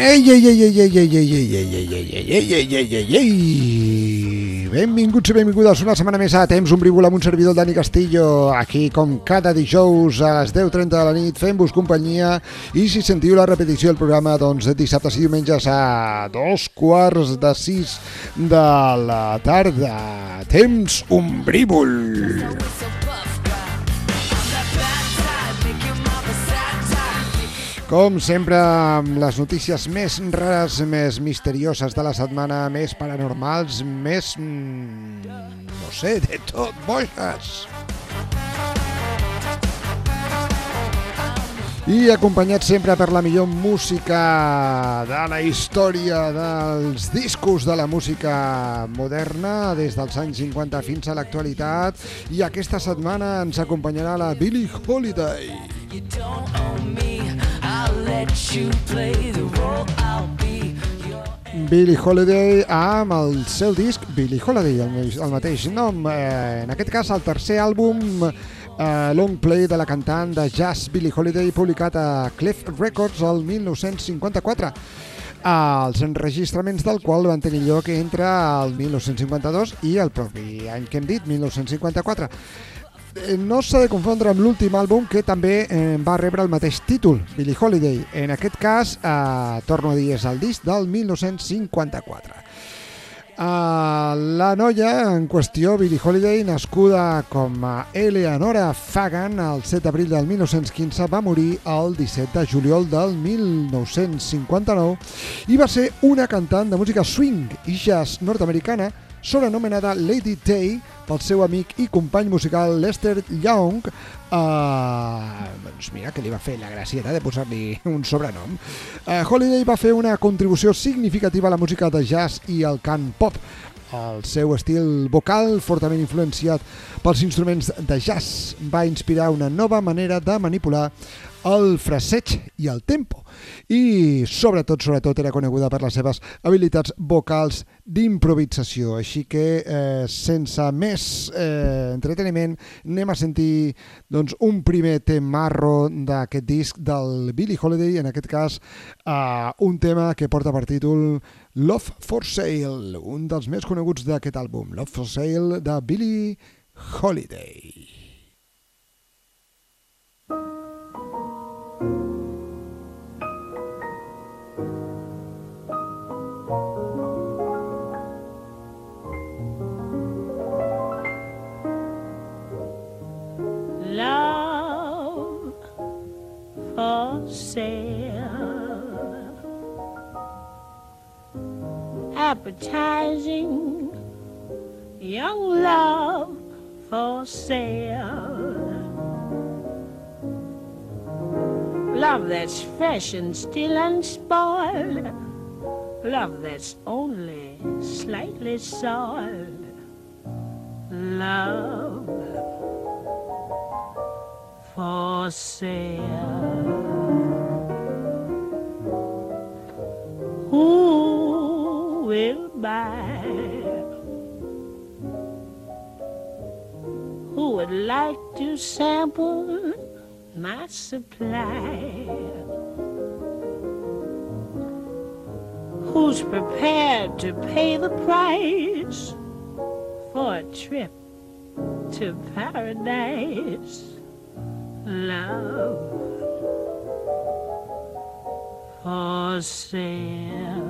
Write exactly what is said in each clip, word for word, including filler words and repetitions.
Ei, ei, ei, ei, ei, ei, ei, ei, ei, ei, ei, ei, ei, ei, ei, ei. Benvinguts i benvingudes una setmana més a Temps Ombrívol amb un servidor, Dani Castillo, aquí com cada dijous a les deu trenta de la nit fent-vos companyia, i si sentiu la repetició del programa, doncs dissabtes i diumenges a dos quarts de sis de la tarda. Temps Ombrívol. Com sempre, amb les notícies més rares, més misterioses de la setmana, més paranormals, més, no sé, de tot, boixes. I acompanyat sempre per la millor música de la història dels discos de la música moderna, des dels anys cinquanta fins a l'actualitat. I aquesta setmana ens acompanyarà la Billie Holiday. You don't own me. Billie Holiday amb el seu disc Billie Holiday, el, el mateix nom, eh, en aquest cas el tercer àlbum eh, long play de la cantant de jazz Billie Holiday, publicat a Clef Records el mil nou-cents cinquanta-quatre, els enregistraments del qual van tenir lloc entre el mil nou-cents cinquanta-dos i el propi any que hem dit, mil nou-cents cinquanta-quatre. No s'ha de confondre amb l'últim àlbum, que també eh, va rebre el mateix títol, Billie Holiday. En aquest cas, eh, torno a dir, és el disc del mil nou-cents cinquanta-quatre. Uh, la noia en qüestió, Billie Holiday, nascuda com a Eleanora Fagan el set d'abril del mil nou-cents quinze, va morir el disset de juliol del mil nou-cents cinquanta-nou i va ser una cantant de música swing i jazz nord-americana, sobrenomenada Lady Day pel seu amic i company musical Lester Young. Uh, doncs mira, que li va fer la gracieta de posar-li un sobrenom. Uh, Holiday va fer una contribució significativa a la música de jazz i al cant pop. El seu estil vocal, fortament influenciat pels instruments de jazz, va inspirar una nova manera de manipular el fraseig i el tempo. I sobretot, sobretot era coneguda per les seves habilitats vocals d'improvisació. Així que, eh, sense més eh, entreteniment, anem a sentir doncs, un primer temarro d'aquest disc del Billie Holiday, en aquest cas eh, un tema que porta per títol Love for Sale, un dels més coneguts d'aquest àlbum, Love for Sale, de Billie Holiday. Love for sale, appetizing young love for sale, love that's fresh and still unspoiled, love that's only slightly soiled, love for sale. Who will buy? Who would like to sample my supply? Who's prepared to pay the price for a trip to paradise? Love for sale.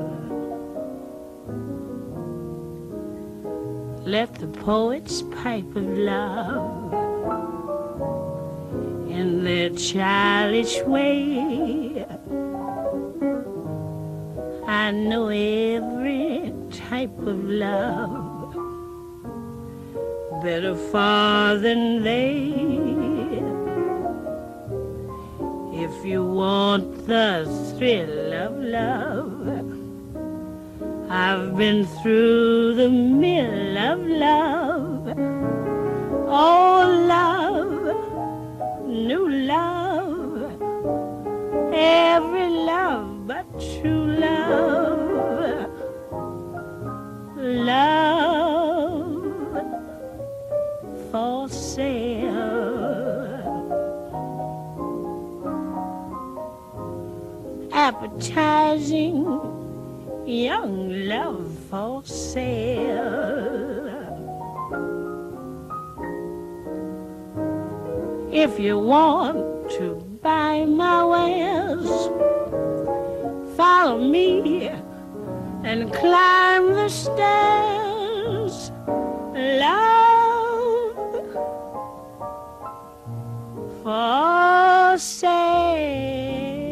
Let the poets pipe of love in their childish way. I know every type of love better far than they. If you want the thrill of love, I've been through the mill of love. Oh, love, new love, every love but true love. Love for sale. appetizing young love for sale. If you want to buy my wares, follow me and climb the stairs. Love for sale.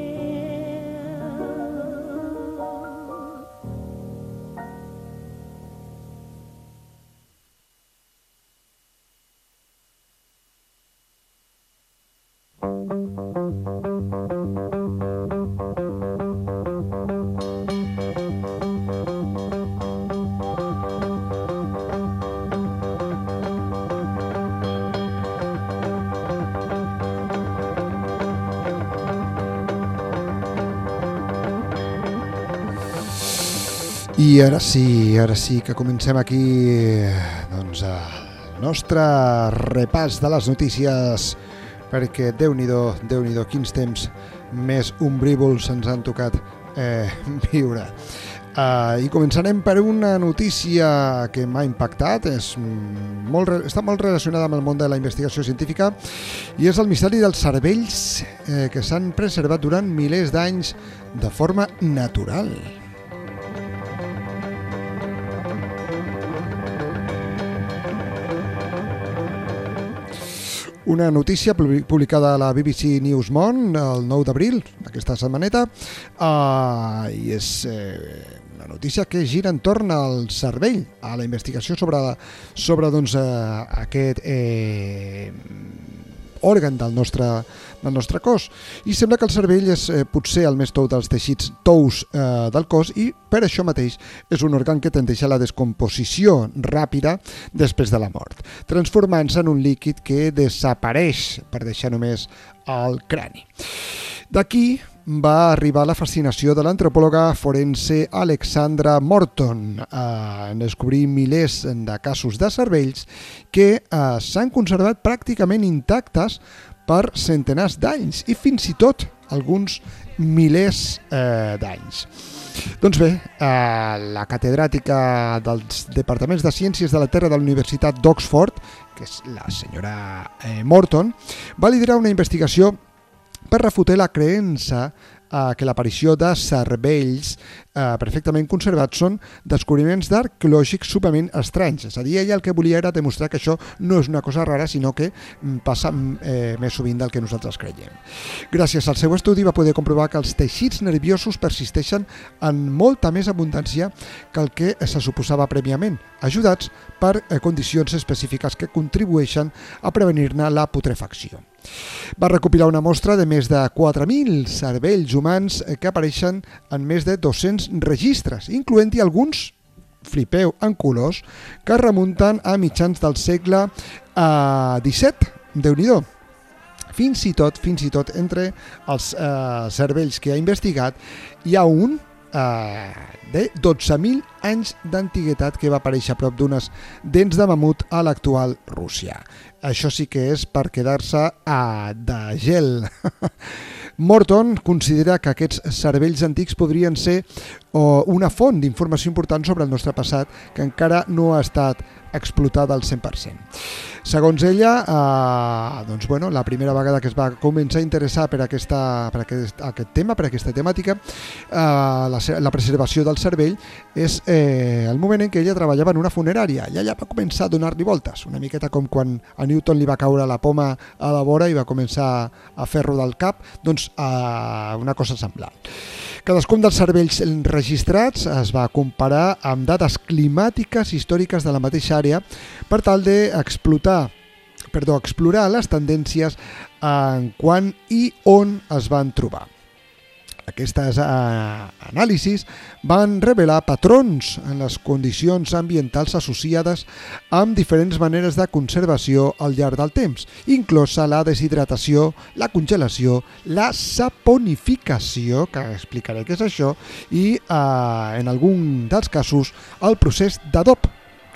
I ara sí, ara sí que comencem aquí doncs, el nostre repàs de les notícies, perquè Déu-n'hi-do, Déu-n'hi-do, quins temps més ombrívols ens han tocat eh, viure. Uh, I començarem per una notícia que m'ha impactat, és molt, està molt relacionada amb el món de la investigació científica, i és el misteri dels cervells eh, que s'han preservat durant milers d'anys de forma natural. Una notícia publicada a la B B C News Món el nou d'abril, aquesta setmaneta, uh, i és eh, una notícia que gira entorn al cervell, a la investigació sobre, sobre doncs, eh, aquest eh, òrgan del nostre, del nostre cos. I sembla que el cervell és eh, potser el més tou dels teixits tous eh, del cos, i per això mateix és un òrgan que tendeix a la descomposició ràpida després de la mort, transformant-se en un líquid que desapareix per deixar només el crani. D'aquí va arribar la fascinació de l'antropòloga forense Alexandra Morton eh, en descobrir milers de casos de cervells que eh, s'han conservat pràcticament intactes per centenars d'anys i fins i tot alguns milers eh, d'anys. Doncs bé, eh, la catedràtica dels Departaments de Ciències de la Terra de la Universitat d'Oxford, que és la senyora eh, Morton, va liderar una investigació per refutar la creença eh, que l'aparició de cervells eh, perfectament conservats són descobriments arqueològics superament estranys. És a dir, ella el que volia era demostrar que això no és una cosa rara, sinó que passa eh, més sovint del que nosaltres creiem. Gràcies al seu estudi va poder comprovar que els teixits nerviosos persisteixen en molta més abundància que el que se suposava prèviament, ajudats per eh, condicions específiques que contribueixen a prevenir-ne la putrefacció. Va recopilar una mostra de més de quatre mil cervells humans que apareixen en més de dos-cents registres, incloent-hi alguns, flipeu, en colors, que remunten a mitjans del segle eh, disset, Déu-n'hi-do. Fins i tot, fins i tot, entre els eh, cervells que ha investigat, hi ha un eh, de dotze mil anys d'antiguitat que va aparèixer a prop d'unes dents de mamut a l'actual Rússia. Això sí que és per quedar-se a de gel. Morton considera que aquests cervells antics podrien ser o, una font d'informació important sobre el nostre passat que encara no ha estat explotada al cent per cent. Segons ella, eh, doncs, bueno, la primera vegada que es va començar a interessar per, aquesta, per aquest, aquest tema, per aquesta temàtica, eh, la, la preservació del cervell, és eh, el moment en què ella treballava en una funerària i ella va començar a donar-li voltes, una miqueta com quan a Newton li va caure la poma a la vora i va començar a fer rodar el cap, doncs eh, una cosa semblant. Cadascun dels cervells registrats es va comparar amb dades climàtiques històriques de la mateixa àrea per tal d'explotar, perdó, explorar les tendències en quan i on es van trobar. Aquestes eh, anàlisis van revelar patrons en les condicions ambientals associades amb diferents maneres de conservació al llarg del temps, inclosa la deshidratació, la congelació, la saponificació, que explicaré què és això, i eh, en algun dels casos el procés d'adob.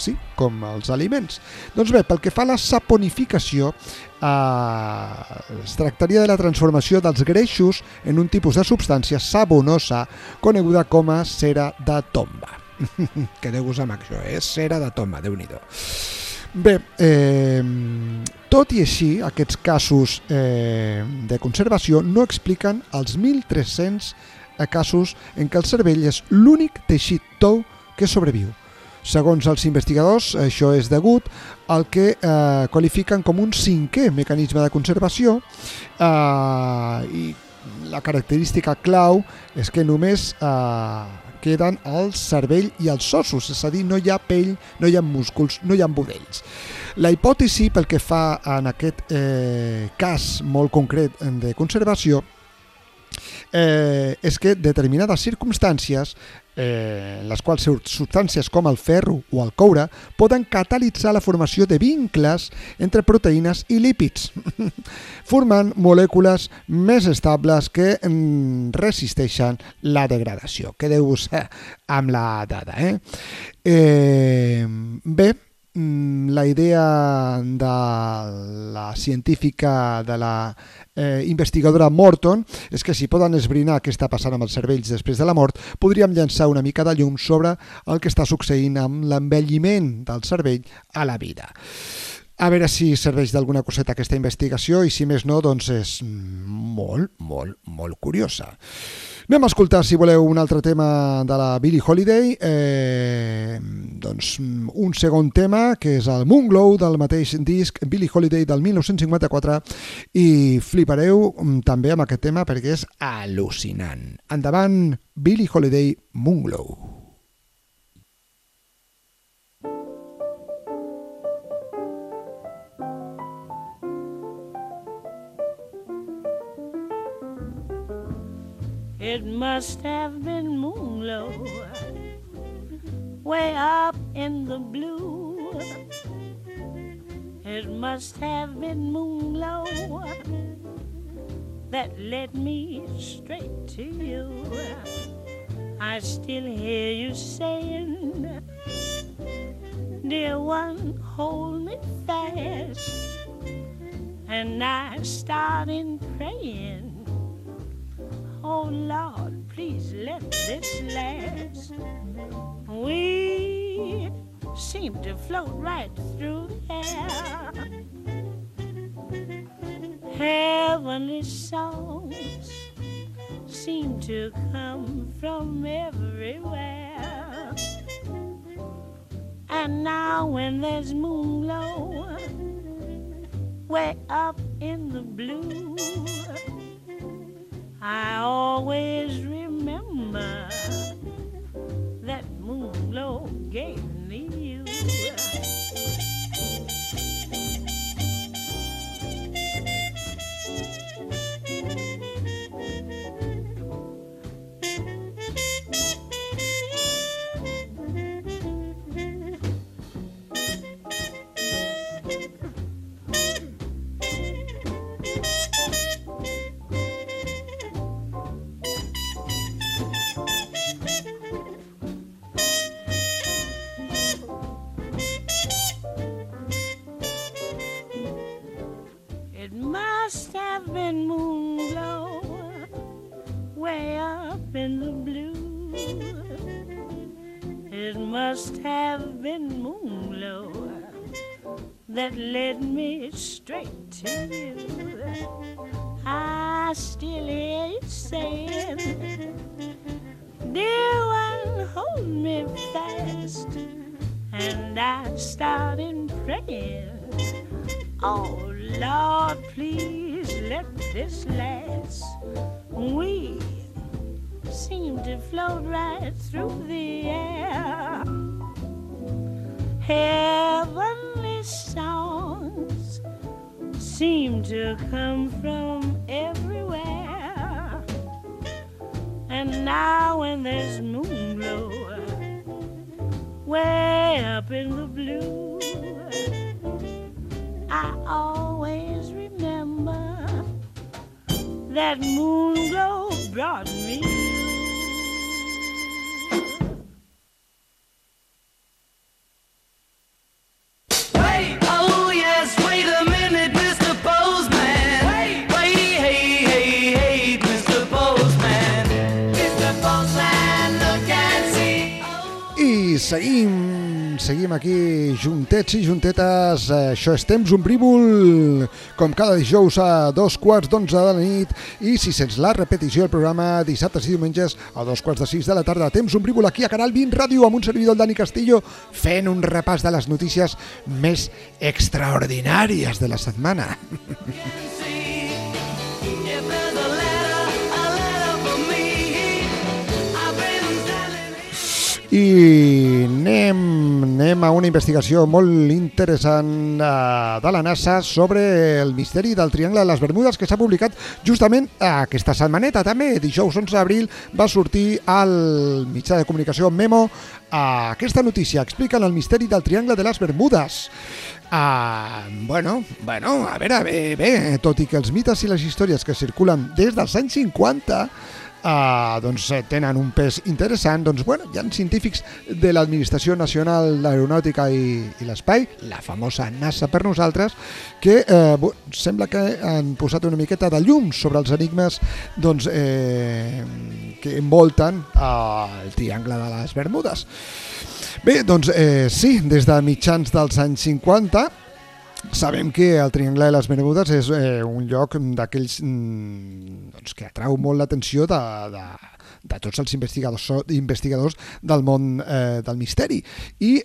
sí, com els aliments. Doncs bé, pel que fa a la saponificació, eh, es tractaria de la transformació dels greixos en un tipus de substància sabonosa coneguda com a cera de tomba. Quedeu-vos amb això, eh? Cera de tomba, Déu-n'hi-do. Bé, eh, tot i així, aquests casos eh, de conservació no expliquen els mil tres-cents casos en què el cervell és l'únic teixit tou que sobreviu. Segons els investigadors, això és degut al que eh, qualifiquen com un cinquè mecanisme de conservació eh, i la característica clau és que només eh, queden el cervell i els ossos, és a dir, no hi ha pell, no hi ha músculs, no hi ha budells. La hipòtesi, pel que fa en aquest eh, cas molt concret de conservació, eh, és que determinades circumstàncies, eh, en les quals substàncies com el ferro o el coure poden catalitzar la formació de vincles entre proteïnes i lípids, formant molècules més estables que mm, resisteixen la degradació. Quedeu-vos eh, amb la dada. Eh? Eh, bé, la idea de la científica, de la eh, investigadora Morton, és que si poden esbrinar què està passant amb els cervells després de la mort, podríem llançar una mica de llum sobre el que està succeint amb l'envelliment del cervell a la vida. A veure si serveix d'alguna coseta aquesta investigació i si més no, doncs és molt, molt, molt curiosa. Anem a escoltar, si voleu, un altre tema de la Billie Holiday, eh, doncs un segon tema, que és el Moonglow del mateix disc Billie Holiday del dinou cinquanta-quatre, i flipareu també amb aquest tema perquè és al·lucinant. Endavant, Billie Holiday, Moonglow. It must have been Moonglow, way up in the blue. It must have been Moonglow that led me straight to you. I still hear you saying, dear one, hold me fast. And I started praying, oh Lord, please let this last. We seem to float right through the air. Heavenly songs seem to come from everywhere. And now when there's Moonglow, way up in the blue, I always remember that Moonglow gave me you. Must have been Moonglow, way up in the blue. It must have been Moonglow that led me straight to you. I still hear you saying, dear one, hold me fast. And I started praying, oh Lord, please let this last. We seem to float right through the air. Heavenly songs seem to come from everywhere. And now when there's Moonglow, way up in the blue, I always remember that Moonglow brought me you. seguim, seguim aquí juntets i juntetes. Això és Temps Ombrívol, com cada dijous a dos quarts d'onze de la nit, i si sents la repetició del programa dissabtes i diumenges a dos quarts de sis de la tarda. Temps Ombrívol aquí a Canal vint Ràdio amb un servidor, el Dani Castillo, fent un repàs de les notícies més extraordinàries de la setmana. I anem, anem a una investigació molt interessant uh, de la NASA sobre el misteri del Triangle de les Bermudes, que s'ha publicat justament aquesta setmaneta. També dijous onze d'abril va sortir al mitjà de comunicació Memo uh, aquesta notícia. Expliquen el misteri del Triangle de les Bermudes. Uh, bueno, bueno, a veure, bé, bé, tot i que els mites i les històries que circulen des dels anys cinquanta Uh, doncs tenen un pes interessant, doncs bueno, hi ha científics de l'Administració Nacional d'Aeronàutica i, i l'Espai, la famosa NASA per nosaltres, que eh, bo, sembla que han posat una miqueta de llum sobre els enigmes doncs, eh, que envolten uh, el Triangle de les Bermudes. Bé, doncs eh, sí, des de mitjans dels anys cinquanta sabem que el Triangle de les Bermudes és eh, un lloc d'aquells mm, doncs, que atrau molt l'atenció de, de, de tots els investigadors, investigadors del món eh, del misteri. I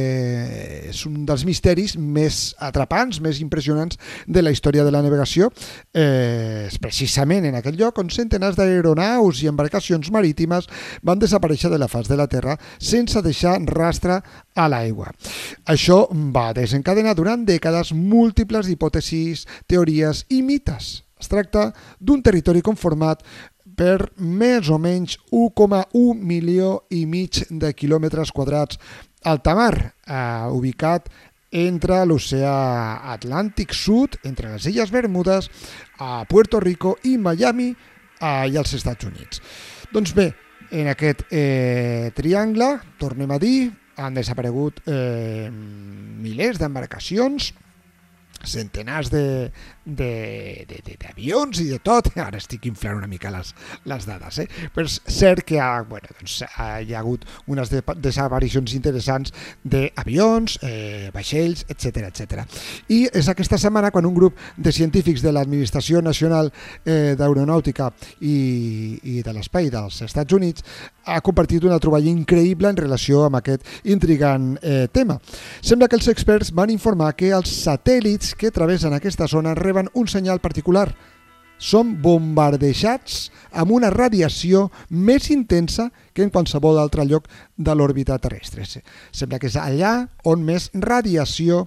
eh, és un dels misteris més atrapants, més impressionants de la història de la navegació. Eh, és precisament en aquell lloc on centenars d'aeronaus i embarcacions marítimes van desaparèixer de la faç de la Terra sense deixar rastre a l'aigua. Això va desencadenar durant dècades múltiples hipòtesis, teories i mites. Es tracta d'un territori conformat per més o menys un coma un milió i mig de quilòmetres quadrats alta mar, eh, ubicat entre l'oceà Atlàntic Sud, entre les Illes Bermudes, a Puerto Rico i Miami eh, i als Estats Units. Doncs bé, en aquest eh, triangle, tornem a dir, han desaparegut eh, milers d'embarcacions, centenars de, de, de, de, d'avions i de tot. Ara estic inflant una mica les, les dades, eh? Però és cert que ha, bueno, doncs, hi ha hagut unes de, desaparicions interessants d'avions, eh, vaixells, etcètera, etcètera. I és aquesta setmana quan un grup de científics de l'Administració Nacional eh, d'Aeronàutica i, i de l'Espai dels Estats Units ha compartit una troballa increïble en relació amb aquest intrigant eh, tema. Sembla que els experts van informar que els satèl·lits que travessen aquesta zona reben un senyal particular. Són bombardejats amb una radiació més intensa que en qualsevol altre lloc de l'òrbita terrestre. Sembla que és allà on més radiació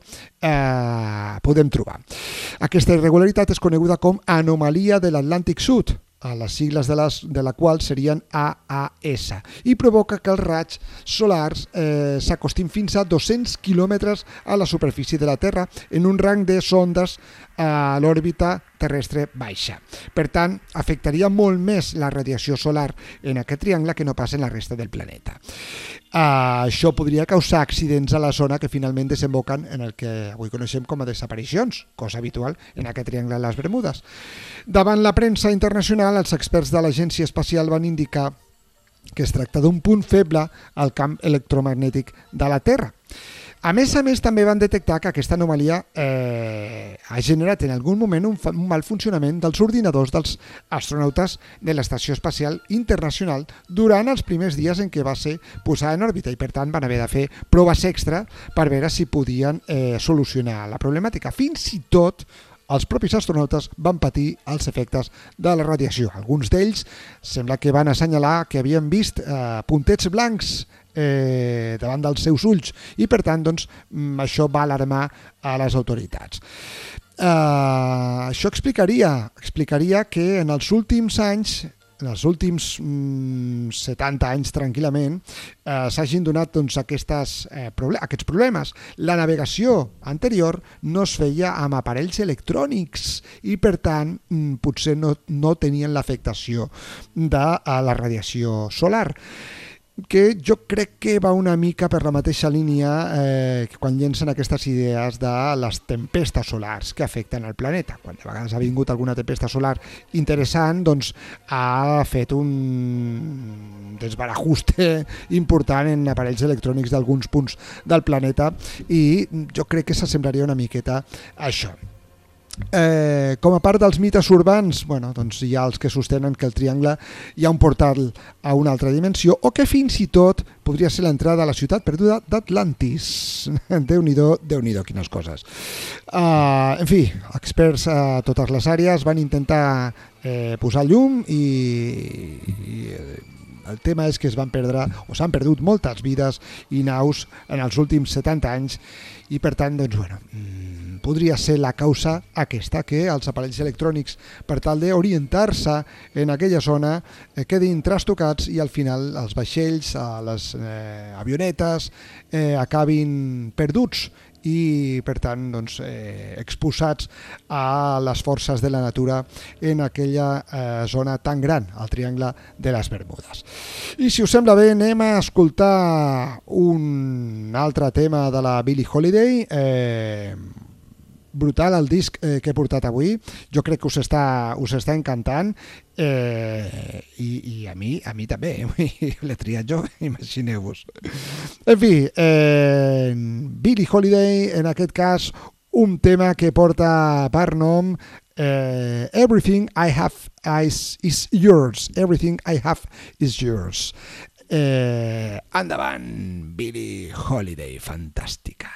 eh, podem trobar. Aquesta irregularitat és coneguda com anomalia de l'Atlàntic Sud, a les sigles de, les, de la qual serien A A S, i provoca que els raigs solars eh, s'acostin fins a dos-cents quilòmetres a la superfície de la Terra en un rang de sondes a l'òrbita terrestre baixa. Per tant, afectaria molt més la radiació solar en aquest triangle que no passa en la resta del planeta. Uh, això podria causar accidents a la zona que finalment desemboquen en el que avui coneixem com a desaparicions, cosa habitual en aquest triangle de les Bermudes. Davant la premsa internacional, els experts de l'Agència Espacial van indicar que es tracta d'un punt feble al camp electromagnètic de la Terra. A més a més, també van detectar que aquesta anomalia eh, ha generat en algun moment un, un mal funcionament dels ordinadors dels astronautes de l'Estació Espacial Internacional durant els primers dies en què va ser posada en òrbita, i per tant van haver de fer proves extra per veure si podien eh, solucionar la problemàtica. Fins i tot els propis astronautes van patir els efectes de la radiació. Alguns d'ells sembla que van assenyalar que havien vist eh, puntets blancs eh, davant dels seus ulls i per tant doncs, això va alarmar a les autoritats. Eh, això explicaria, explicaria que en els últims anys, en els últims mm, setanta anys tranquil·lament, eh, s'hagin donat doncs, aquestes, eh, proble- aquests problemes. La navegació anterior no es feia amb aparells electrònics i per tant mm, potser no, no tenien l'afectació de a la radiació solar. que jo crec que va una mica per la mateixa línia eh, que quan llencen aquestes idees de les tempestes solars que afecten el planeta. Quan de vegades ha vingut alguna tempesta solar interessant, doncs ha fet un desbarajuste important en aparells electrònics d'alguns punts del planeta i jo crec que s'assemblaria una miqueta a això. Eh, com a part dels mites urbans, bueno, doncs hi ha els que sostenen que el triangle hi ha un portal a una altra dimensió o que fins i tot podria ser l'entrada a la ciutat perduda d'Atlantis. Déu-n'hi-do, Déu-n'hi-do, quines coses. Uh, en fi, experts a totes les àrees van intentar eh, posar llum i, i el tema és que es van perdre o s'han perdut moltes vides i naus en els últims setanta anys i per tant, doncs, bueno, podria ser la causa aquesta, que els aparells electrònics, per tal d'orientar-se en aquella zona, eh, quedin trastocats i al final els vaixells, les eh, avionetes, eh, acabin perduts i per tant doncs, eh, exposats a les forces de la natura en aquella eh, zona tan gran, el Triangle de les Bermudes. I si us sembla bé, anem a escoltar un altre tema de la Billie Holiday. eh, brutal el disc eh, que he portat avui, jo crec que us està, us està encantant eh, i, i a mi a mi també, l'he triat jo, imagineu-vos. En fi, eh, Billie Holiday, en aquest cas un tema que porta per nom eh, Everything I Have is, is Yours, Everything I Have is Yours. Eh, endavant, Billie Holiday, fantàstica.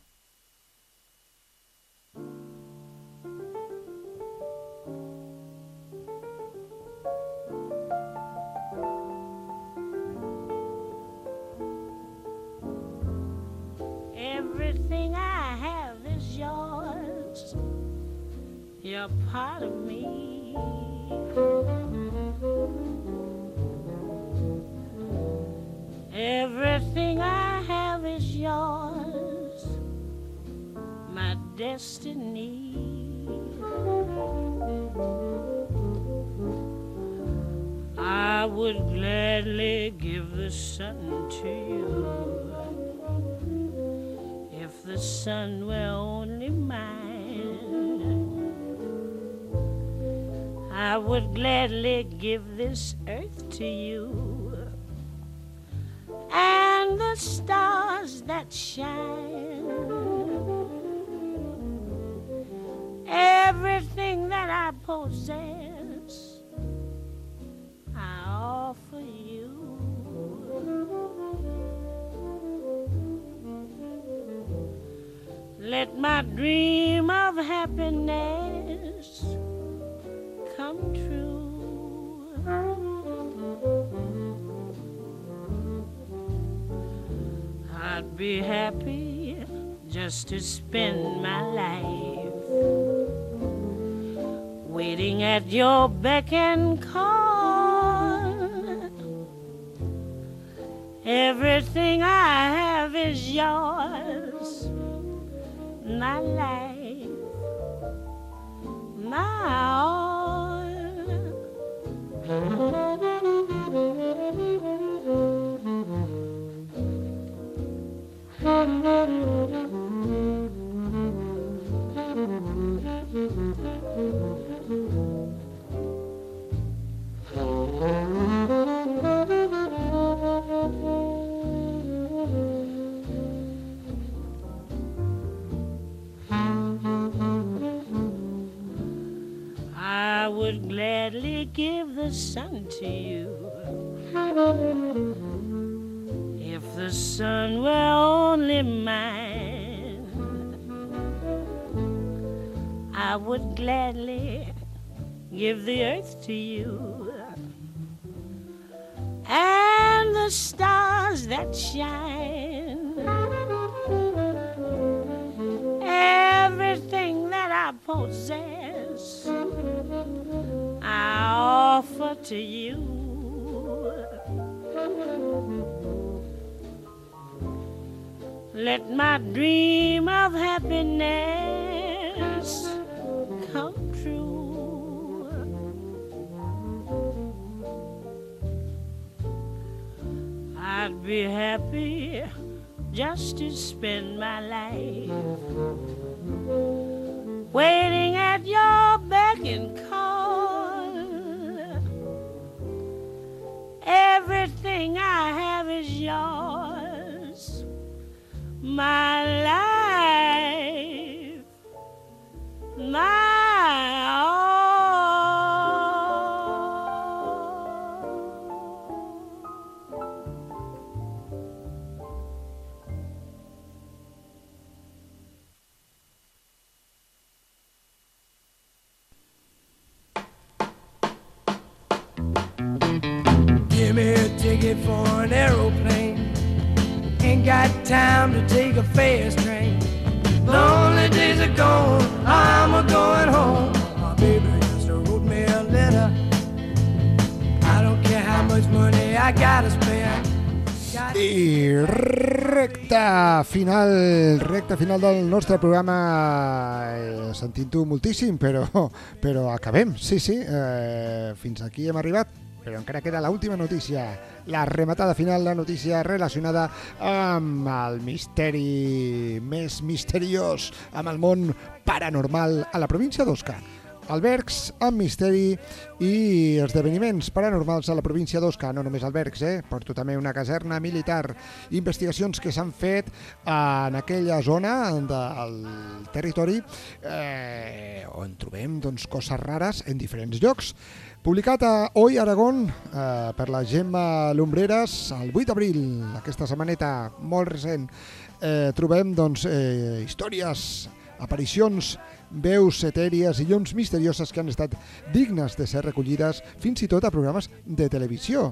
Everything I have is yours. You're part of me. Everything I have is yours. My destiny. I would gladly give the sun to you. If the sun were only mine, I would gladly give this earth to you and the stars that shine. Everything that I possess, I offer you. Let my dream of happiness come true. I'd be happy just to spend my life waiting at your beck and call. Everything I have is yours. My life, my all. I would gladly give the sun to you if the sun were only mine. I would gladly give the earth to you and the stars that shine. Everything that I possess, I offer to you. Let my dream of happiness come true. not be happy just to spend my life waiting at your beck and call? Everything I have is yours, my life, my all. Give me a ticket for an aeroplane. Ain't got time to take a fast train. Lonely days are gone, I'm a going home. My baby just wrote me a letter. I don't care how much money I gotta spend. I recta final, recta final del nostre programa. Eh, Sentint-ho moltíssim, però, però acabem, sí, sí, eh, fins aquí hem arribat. Però encara queda l'última notícia, la rematada final, la notícia relacionada amb el misteri més misteriós, amb el món paranormal a la província d'Osca. Albergs amb misteri i esdeveniments paranormals a la província d'Osca. No només albergs, eh? Porto també una caserna militar. Investigacions que s'han fet en aquella zona del territori eh, on trobem doncs, coses rares en diferents llocs. Publicat a Hoy Aragón eh, per la Gemma Lumbreras el vuit d'abril, aquesta setmaneta molt recent, eh, trobem doncs, eh, històries, aparicions, veus etèries i llums misterioses que han estat dignes de ser recollides fins i tot a programes de televisió.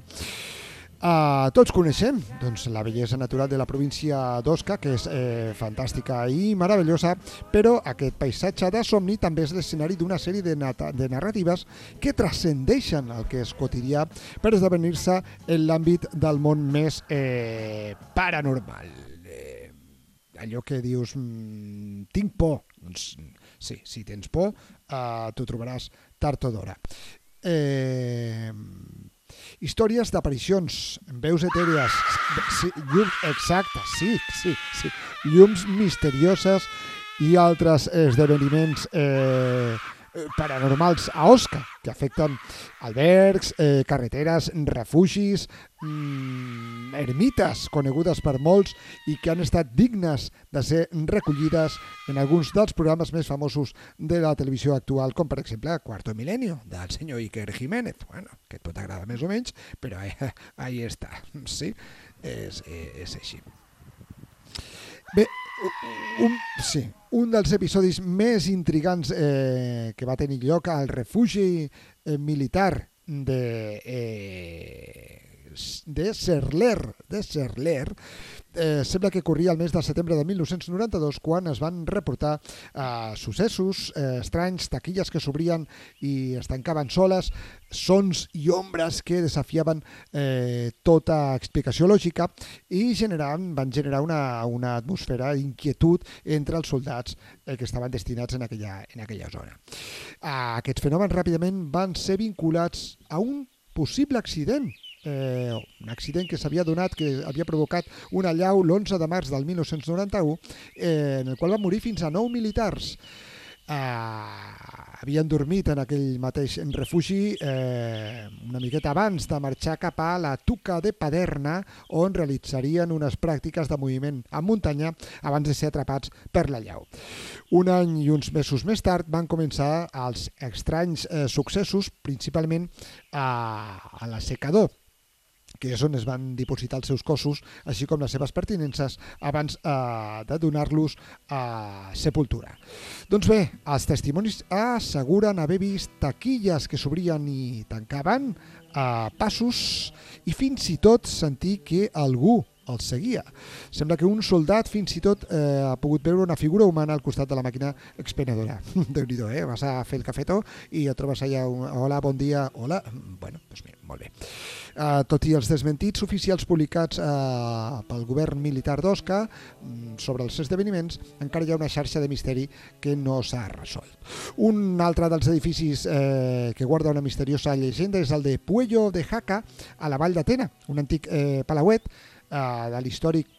Uh, tots coneixem doncs, la bellesa natural de la província d'Osca, que és eh, fantàstica i meravellosa, però aquest paisatge de somni també és l'escenari d'una sèrie de, nata- de narratives que transcendeixen el que és quotidià per esdevenir-se en l'àmbit del món més eh, paranormal. Eh, allò que dius, mm, tinc por, doncs sí, si tens por, uh, t'ho trobaràs tard o d'hora. Eh... Històries d'aparicions, veus etèries, sí, llums, exacte, sí, sí, sí, llums misterioses i altres esdeveniments eh, paranormals a Osca, que afecten albergs, eh, carreteres, refugis, mm, ermites conegudes per molts i que han estat dignes de ser recollides en alguns dels programes més famosos de la televisió actual, com per exemple Cuarto Milenio, del senyor Iker Jiménez. Bueno, que et pot agradar més o menys, però eh, ahí està, sí, és, és així. Bé, un, sí, un dels episodis més intrigants eh, que va tenir lloc al refugi eh, militar de, eh, de Serler, de Serler, eh, sembla que corria el mes de setembre de mil nou-cents noranta-dos, quan es van reportar eh, successos eh, estranys, taquilles que s'obrien i es tancaven soles, sons i ombres que desafiaven eh, tota explicació lògica i generaven, van generar una, una atmosfera d'inquietud entre els soldats eh, que estaven destinats en aquella, en aquella zona. Ah, aquests fenòmens ràpidament van ser vinculats a un possible accident, eh, un accident que s'havia donat, que havia provocat una allau l'onze de març del mil nou-cents noranta-u, eh, en el qual van morir fins a nou militars. Uh, havien dormit en aquell mateix refugi eh, una miqueta abans de marxar cap a la Tuca de Paderna, on realitzarien unes pràctiques de moviment en muntanya abans de ser atrapats per la llau. Un any i uns mesos més tard van començar els estranys eh, successos, principalment a, a l'assecador, que és on es van dipositar els seus cossos, així com les seves pertinences, abans eh, de donar-los a sepultura. Doncs bé, els testimonis asseguren haver vist taquilles que s'obrien i tancaven a passos i fins i tot sentir que algú els seguia. Sembla que un soldat fins i tot eh, ha pogut veure una figura humana al costat de la màquina expenedora. Déu-n'hi-do, eh? Vas a fer el cafetó i et trobes allà un hola, bon dia, hola. Bueno, doncs mira, molt bé. Uh, tot i els desmentits oficials publicats uh, pel govern militar d'Osca sobre els esdeveniments, encara hi ha una xarxa de misteri que no s'ha resolt. Un altre dels edificis eh, que guarda una misteriosa llegenda és el de Puello de Jaca, a la Vall d'Atena, un antic eh, palauet eh, de l'històric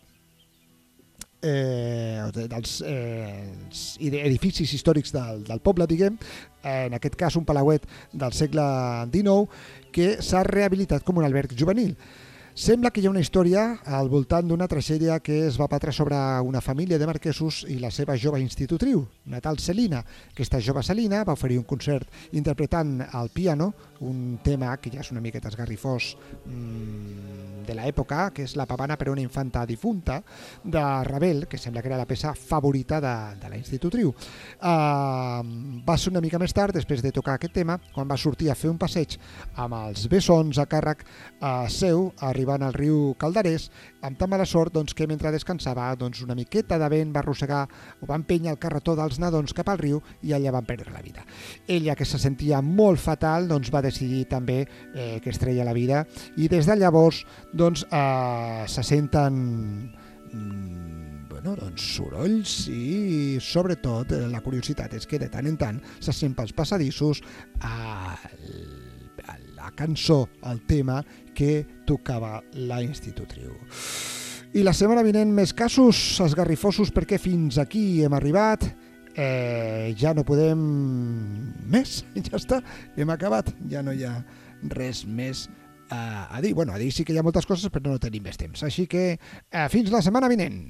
Eh, dels eh, edificis històrics del, del poble, diguem, eh, en aquest cas un palauet del segle dinou que s'ha rehabilitat com un alberg juvenil. Sembla que hi ha una història al voltant d'una tragèdia que es va batre sobre una família de marquesos i la seva jove institutriu, una tal Celina. Aquesta jove Celina va oferir un concert interpretant al piano un tema que ja és una miqueta esgarrifós mmm, de l'època, que és la pavana per a una infanta difunta de Ravel, que sembla que era la peça favorita de, de la institutriu. Uh, va ser una mica més tard, després de tocar aquest tema, quan va sortir a fer un passeig amb els bessons a càrrec uh, seu, arribant al riu Calderès, amb tan mala sort doncs, que mentre descansava doncs, una miqueta de vent va arrossegar o va empènyer el carretó dels nadons cap al riu i allà van perdre la vida. Ella, que se sentia molt fatal, doncs, va decidir també eh, que es treia la vida, i des de llavors doncs, eh, se senten mm, bueno, doncs, sorolls i sobretot eh, la curiositat és que de tant en tant se sent pels passadissos a la cançó, el tema que tocava la institutriu. I la setmana vinent més casos esgarrifosos, perquè fins aquí hem arribat. Eh, ja no podem més, ja està, hem acabat, ja no hi ha res més a, a dir. Bueno, a dir sí que hi ha moltes coses, però no tenim més temps. Així que eh, fins la setmana vinent.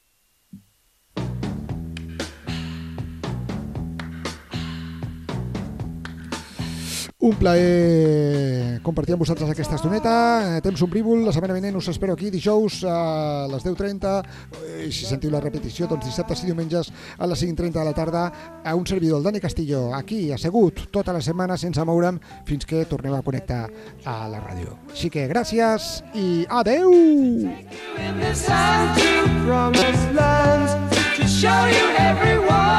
Un plaer compartir amb vosaltres aquesta estoneta. Temps ombrívol, la setmana vinent us espero aquí dijous a les deu trenta, i si sentiu la repetició, doncs dissabtes i diumenges a les cinc trenta de la tarda, a un servidor, el Dani Castillo, aquí, assegut, tota la setmana sense moure'm, fins que tornem a connectar a la ràdio. Així que gràcies i adeu! To show you everyone